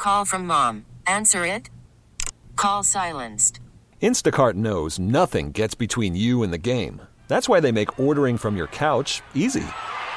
Call from mom. Answer it. Call silenced. Instacart knows nothing gets between you and the game. That's why they make ordering from your couch easy.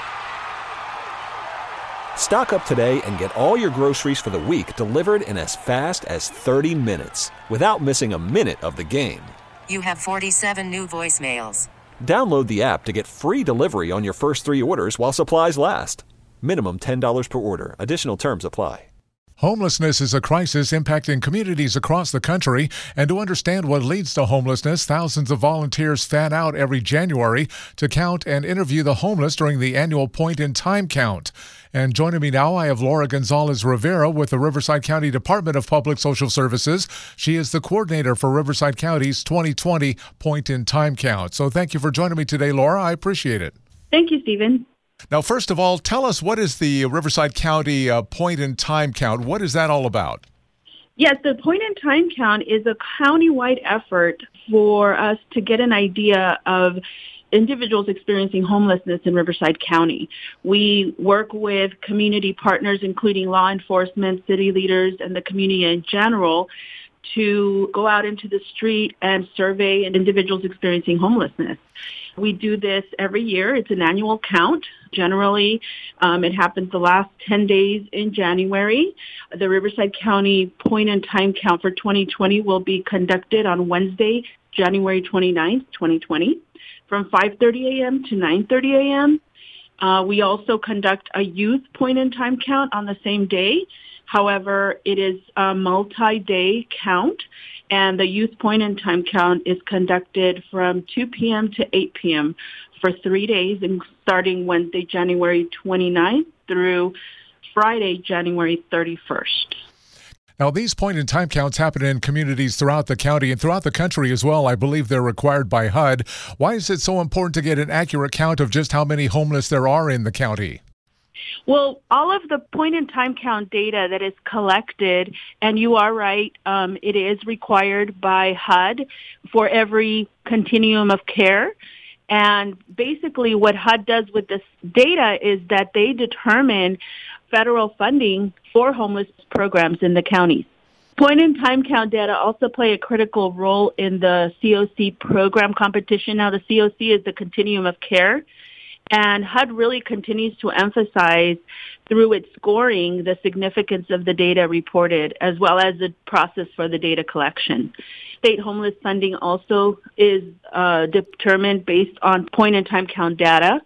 Stock up today and get all your groceries for the week delivered in as fast as 30 minutes without missing a minute of the game. You have 47 new voicemails. Download the app to get free delivery on your first 3 orders while supplies last. Minimum $10 per order. Additional terms apply. Homelessness is a crisis impacting communities across the country, and to understand what leads to homelessness, thousands of volunteers fan out every January to count and interview the homeless during the annual Point in Time count. And joining me now, I have Laura Gonzalez Rivera with the Riverside County Department of Public Social Services. She is the coordinator for Riverside County's 2020 Point in Time count. So thank you for joining me today, Laura. I appreciate it. Thank you, Stephen. Now, first of all, tell us, what is the Riverside County Point in Time count? What is that all about? Yes, the Point in Time count is a county-wide effort for us to get an idea of individuals experiencing homelessness in Riverside County. We work with community partners, including law enforcement, city leaders, and the community in general, to go out into the street and survey individuals experiencing homelessness. We do this every year. It's an annual count. Generally, it happens the last 10 days in January. The Riverside County Point in Time count for 2020 will be conducted on Wednesday, January 29th, 2020, from 5:30 a.m. to 9:30 a.m. We also conduct a youth Point in Time count on the same day. However, it is a multi-day count, and the youth Point in Time count is conducted from 2 p.m. to 8 p.m. for 3 days, and starting Wednesday, January 29th through Friday, January 31st. Now, these point-in-time counts happen in communities throughout the county and throughout the country as well. I believe they're required by HUD. Why is it so important to get an accurate count of just how many homeless there are in the county? Well, all of the point-in-time count data that is collected, and you are right, it is required by HUD for every continuum of care. And basically what HUD does with this data is that they determine federal funding for homeless programs in the counties. Point-in-time count data also play a critical role in the COC program competition. Now, the COC is the continuum of care, and HUD really continues to emphasize through its scoring the significance of the data reported, as well as the process for the data collection. State homeless funding also is determined based on point-in-time count data,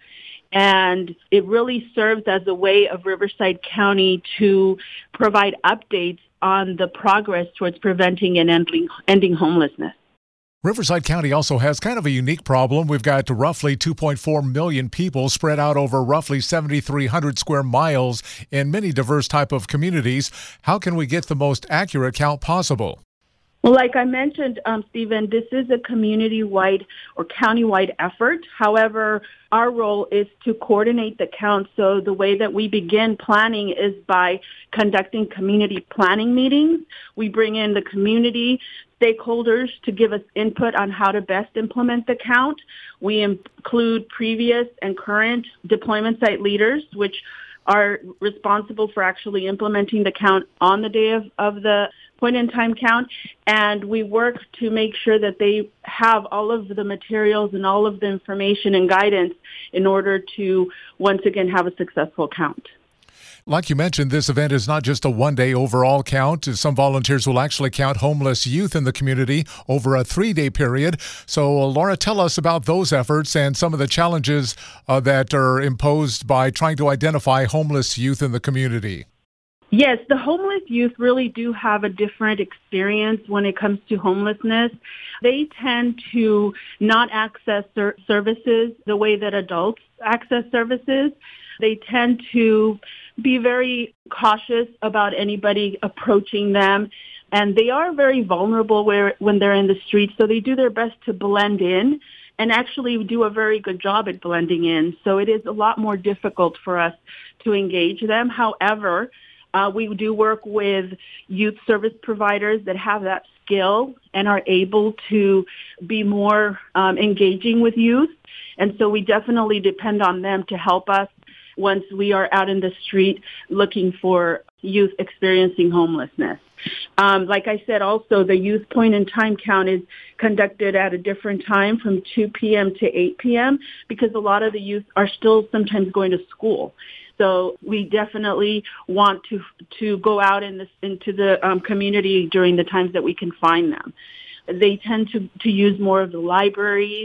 and it really serves as a way of Riverside County to provide updates on the progress towards preventing and ending homelessness. Riverside County also has kind of a unique problem. We've got roughly 2.4 million people spread out over roughly 7,300 square miles in many diverse type of communities. How can we get the most accurate count possible? Well, like I mentioned, Stephen, this is a community-wide or county-wide effort. However, our role is to coordinate the count. So the way that we begin planning is by conducting community planning meetings. We bring in the community stakeholders to give us input on how to best implement the count. We include previous and current deployment site leaders, which are responsible for actually implementing the count on the day of the point-in-time count, and we work to make sure that they have all of the materials and all of the information and guidance in order to, once again, have a successful count. Like you mentioned, this event is not just a one-day overall count. Some volunteers will actually count homeless youth in the community over a 3-day period. So, Laura, tell us about those efforts and some of the challenges that are imposed by trying to identify homeless youth in the community. Yes, the homeless youth really do have a different experience when it comes to homelessness. They tend to not access services the way that adults access services. They tend to be very cautious about anybody approaching them, and they are very vulnerable when they're in the streets, so they do their best to blend in and actually do a very good job at blending in. So it is a lot more difficult for us to engage them. However, we do work with youth service providers that have that skill and are able to be more engaging with youth. And so we definitely depend on them to help us once we are out in the street looking for youth experiencing homelessness. Like I said, also, the youth point in time count is conducted at a different time from 2 p.m. to 8 p.m. because a lot of the youth are still sometimes going to school. So we definitely want to go out into the community during the times that we can find them. They tend to use more of the libraries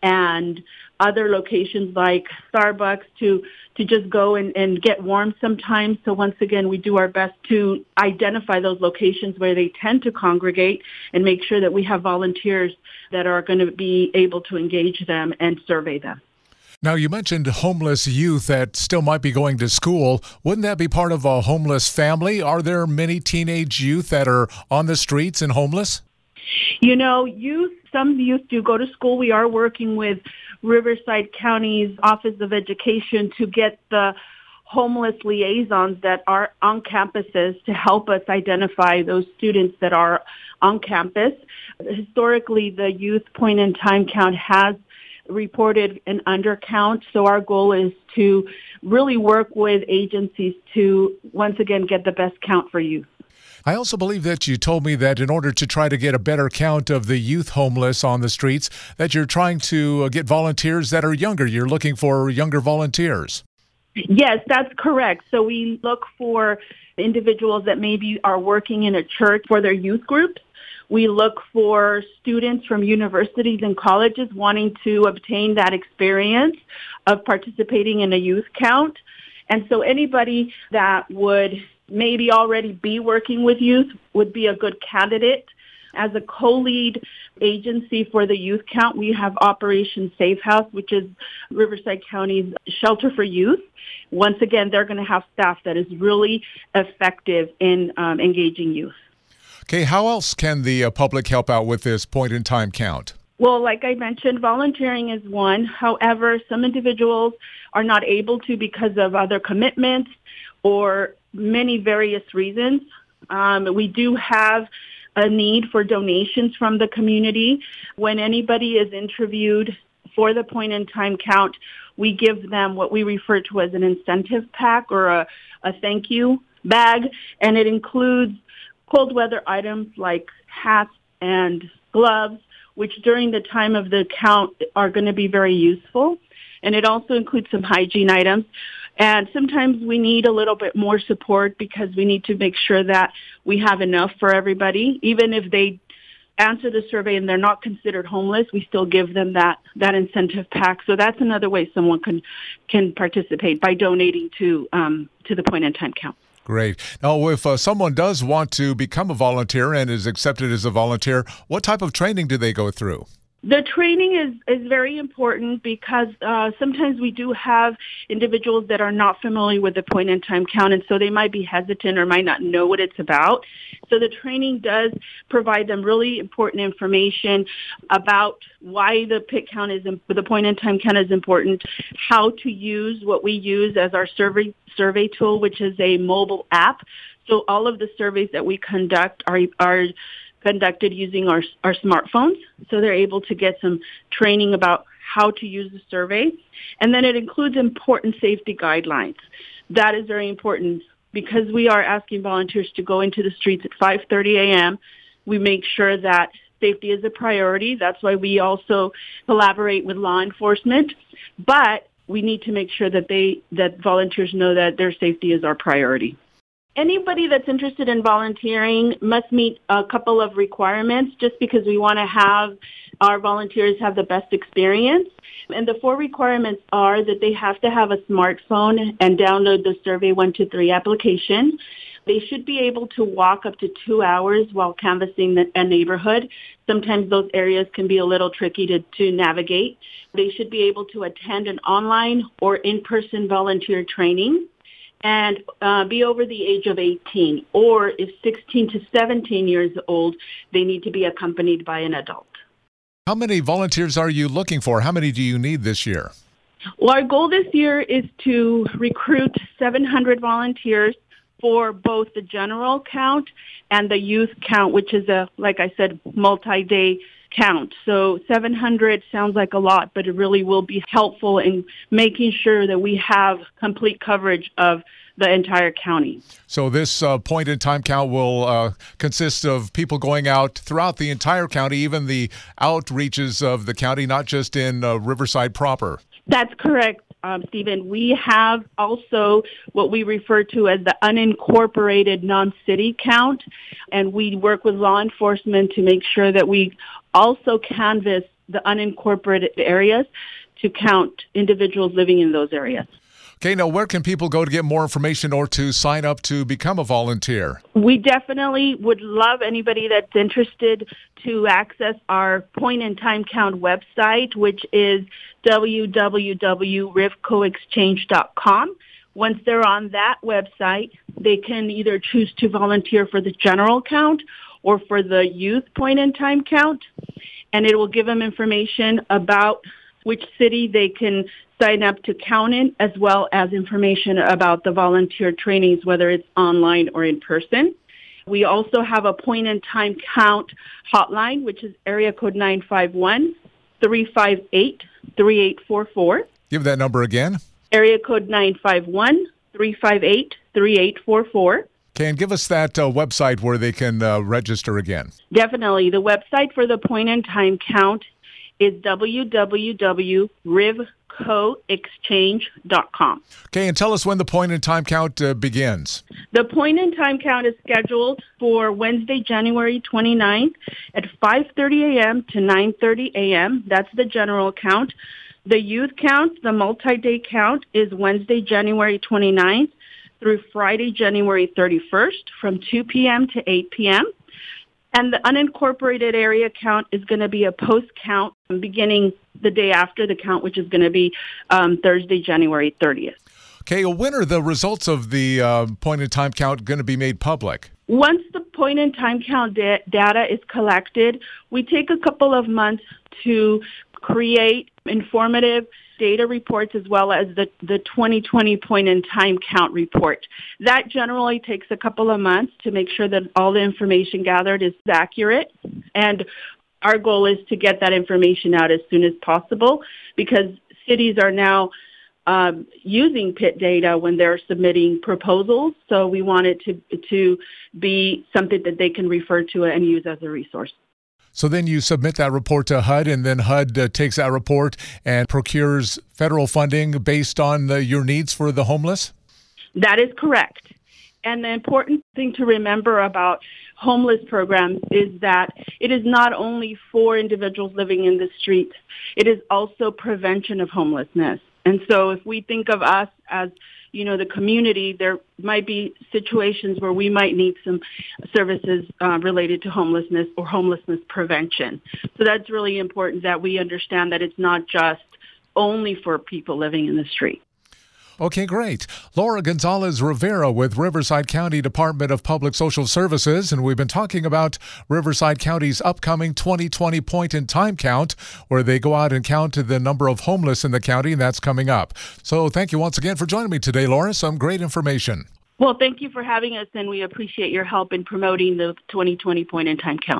and other locations like Starbucks to just go and get warm sometimes. So once again, we do our best to identify those locations where they tend to congregate and make sure that we have volunteers that are going to be able to engage them and survey them. Now, you mentioned homeless youth that still might be going to school. Wouldn't that be part of a homeless family? Are there many teenage youth that are on the streets and homeless? You know, some youth do go to school. We are working with Riverside County's Office of Education to get the homeless liaisons that are on campuses to help us identify those students that are on campus. Historically, the youth point in time count has reported an undercount, so our goal is to really work with agencies to once again get the best count for youth. I also believe that you told me that in order to try to get a better count of the youth homeless on the streets, that you're trying to get volunteers that are younger. You're looking for younger volunteers. Yes, that's correct. So we look for individuals that maybe are working in a church for their youth groups. We look for students from universities and colleges wanting to obtain that experience of participating in a youth count. And so anybody that would maybe already be working with youth would be a good candidate. As a co-lead agency for the youth count, we have Operation Safe House, which is Riverside County's shelter for youth. Once again, they're going to have staff that is really effective in engaging youth. Okay, how else can the public help out with this point-in-time count? Well, like I mentioned, volunteering is one. However, some individuals are not able to because of other commitments or many various reasons. We do have a need for donations from the community. When anybody is interviewed for the point-in-time count, we give them what we refer to as an incentive pack or a thank you bag, and it includes cold weather items like hats and gloves, which during the time of the count are going to be very useful. And it also includes some hygiene items. And sometimes we need a little bit more support because we need to make sure that we have enough for everybody. Even if they answer the survey and they're not considered homeless, we still give them that incentive pack. So that's another way someone can participate by donating to the point-in-time count. Great. Now, if someone does want to become a volunteer and is accepted as a volunteer, what type of training do they go through? The training is very important because sometimes we do have individuals that are not familiar with the point-in-time count, and so they might be hesitant or might not know what it's about. So the training does provide them really important information about why the the point-in-time count is important, how to use what we use as our survey tool, which is a mobile app. So all of the surveys that we conduct are conducted using our smartphones, so they're able to get some training about how to use the survey. And then it includes important safety guidelines. That is very important because we are asking volunteers to go into the streets at 5:30 a.m. We make sure that safety is a priority. That's why we also collaborate with law enforcement. But we need to make sure that volunteers know that their safety is our priority. Anybody that's interested in volunteering must meet a couple of requirements just because we want to have our volunteers have the best experience. And the 4 requirements are that they have to have a smartphone and download the Survey 123 application. They should be able to walk up to 2 hours while canvassing a neighborhood. Sometimes those areas can be a little tricky to navigate. They should be able to attend an online or in-person volunteer training and be over the age of 18, or if 16 to 17 years old, they need to be accompanied by an adult. How many volunteers are you looking for? How many do you need this year? Well, our goal this year is to recruit 700 volunteers for both the general count and the youth count, which is like I said, multi-day count. So 700 sounds like a lot, but it really will be helpful in making sure that we have complete coverage of the entire county. So this point-in-time count will consist of people going out throughout the entire county, even the outreaches of the county, not just in Riverside proper. That's correct, Stephen. We have also what we refer to as the unincorporated non-city count, and we work with law enforcement to make sure that we also canvass the unincorporated areas to count individuals living in those areas. Okay, now where can people go to get more information or to sign up to become a volunteer? We definitely would love anybody that's interested to access our point-in-time count website, which is www.rivcoexchange.com. Once they're on that website, they can either choose to volunteer for the general count or for the youth point-in-time count, and it will give them information about which city they can sign up to count in, as well as information about the volunteer trainings, whether it's online or in person. We also have a point-in-time count hotline, which is area code 951-358-3844. Give that number again. Area code 951-358-3844. Okay, and give us that website where they can register again. Definitely. The website for the point-in-time count is www.rivcoexchange.com. Okay, and tell us when the point-in-time count begins. The point-in-time count is scheduled for Wednesday, January 29th at 5:30 a.m. to 9:30 a.m. That's the general count. The youth count, the multi-day count, is Wednesday, January 29th through Friday, January 31st from 2 p.m. to 8 p.m. And the unincorporated area count is going to be a post-count beginning the day after the count, which is going to be Thursday, January 30th. Okay, well, when are the results of the point-in-time count going to be made public? Once the point-in-time count data is collected, we take a couple of months to create informative data reports as well as the 2020 point-in-time count report. That generally takes a couple of months to make sure that all the information gathered is accurate. And our goal is to get that information out as soon as possible because cities are now using PIT data when they're submitting proposals. So we want it to be something that they can refer to and use as a resource. So then you submit that report to HUD, and then HUD takes that report and procures federal funding based on your needs for the homeless? That is correct. And the important thing to remember about homeless programs is that it is not only for individuals living in the streets, it is also prevention of homelessness. And so if we think of us as the community, there might be situations where we might need some services related to homelessness or homelessness prevention. So that's really important that we understand that it's not just only for people living in the street. Okay, great. Laura Gonzalez Rivera with Riverside County Department of Public Social Services, and we've been talking about Riverside County's upcoming 2020 point-in-time count, where they go out and count the number of homeless in the county, and that's coming up. So thank you once again for joining me today, Laura. Some great information. Well, thank you for having us, and we appreciate your help in promoting the 2020 point-in-time count.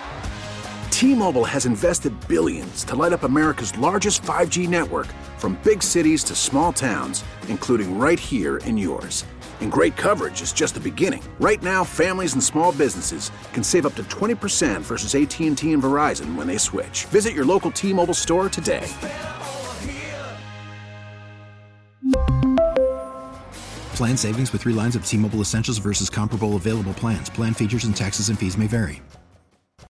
T-Mobile has invested billions to light up America's largest 5G network, from big cities to small towns, including right here in yours. And great coverage is just the beginning. Right now, families and small businesses can save up to 20% versus AT&T and Verizon when they switch. Visit your local T-Mobile store today. Plan savings with 3 lines of T-Mobile Essentials versus comparable available plans. Plan features and taxes and fees may vary.